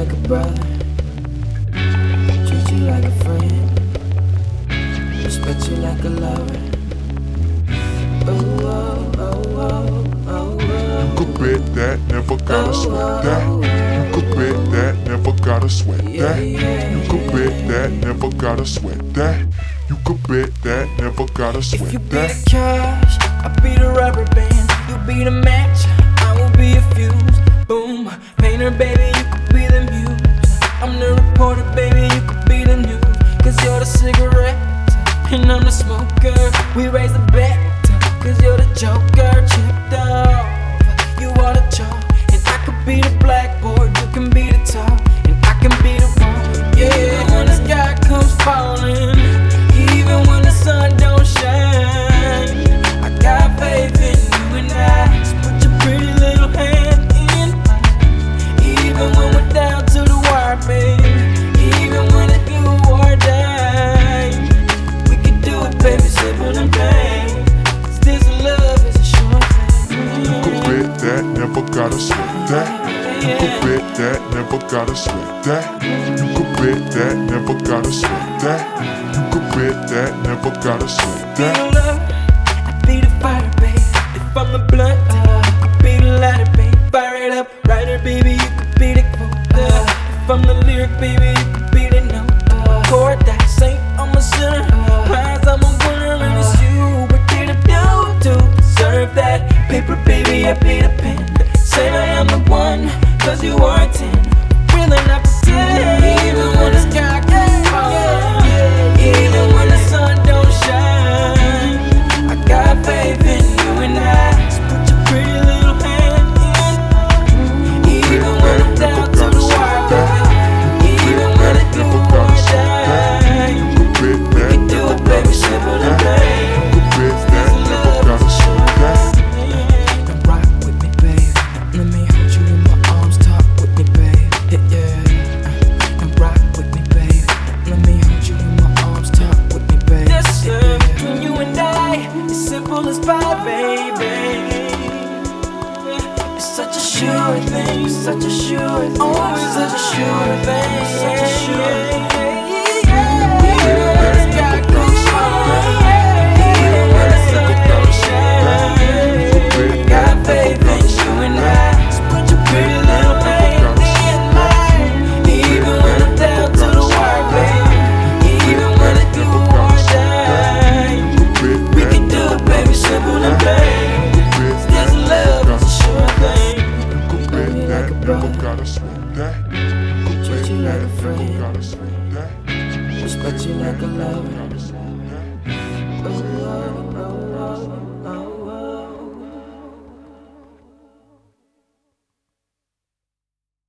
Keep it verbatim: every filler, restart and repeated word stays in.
like a brother, treat you like a friend, respect you like a lover. Oh, oh, oh, oh, oh, oh. You could bet that, never gotta sweat that. You could bet that, never gotta sweat that. You could bet that, never gotta sweat that. You could bet that, never gotta If sweat you be that. the cash, I'll be the rubber band. You be the match, I will be a fuse. Boom, painter, baby, you could be the muse. I'm the reporter, baby, you could be the news. Cause you're the cigarette, and I'm the smoker. We raise the bet, cause you're the joker. Chipped off, you are the chalk. And I could be the blackboard, you can be the top. And I can be the one, yeah, when the sky comes falling, even when the sun don't shine. I got faith in you and I. So put your pretty little hand in mine. Even when we're down to the wire, baby. Even when it's do or die. We can do it, baby, simple and plain. Cause this love is a short thing. You could bet that, never gotta sweat that. You could bet that, never gotta sweat that. You could bet that, never gotta sweat that. You could bet that, never gotta sweat Be that. the love, I be the fire, baby. If I'm the blunt, I be the lighter, baby. Fire it up, writer, baby, you could be the quote. If I'm the lyric, baby, you could be the note. Chord that saint, I'm a sinner. Prize, I'm a winner, and it's you. What did I do to deserve that? Paper, baby, I be the pen. Say I am the one, cause you are a ten. Really not pretend. Even when the sky gets falling, even when the sun don't shine, I got faith in you and I. So put your pretty little hand in mine. Even when I'm down to the wire, baby. Even when I do or die. We can do it, baby, simple and plain. This love is a short thing. Now rock with me, babe. Let me hold you in my arms, talk with me, babe. Yeah, yeah. Now rock with me, babe. Let me hold you in my arms, talk with me, babe. This love between you and I is simple as pie, baby. It's such a sure thing, such a sure thing. Always such a sure thing, such a sure thing. Even when the sky goes falling, even when the sun don't shine, got faith in you and I. So put your pretty little hand in mine. Even when I'm down to the wire, baby. Even when I do or die. We can do it, baby, simple and plain. This love is a sure thing. You could bet that, never gotta sweat that. You could Treat you bet like a that, never friend. gotta sweat that. Respect you like a lover. Gotta sweat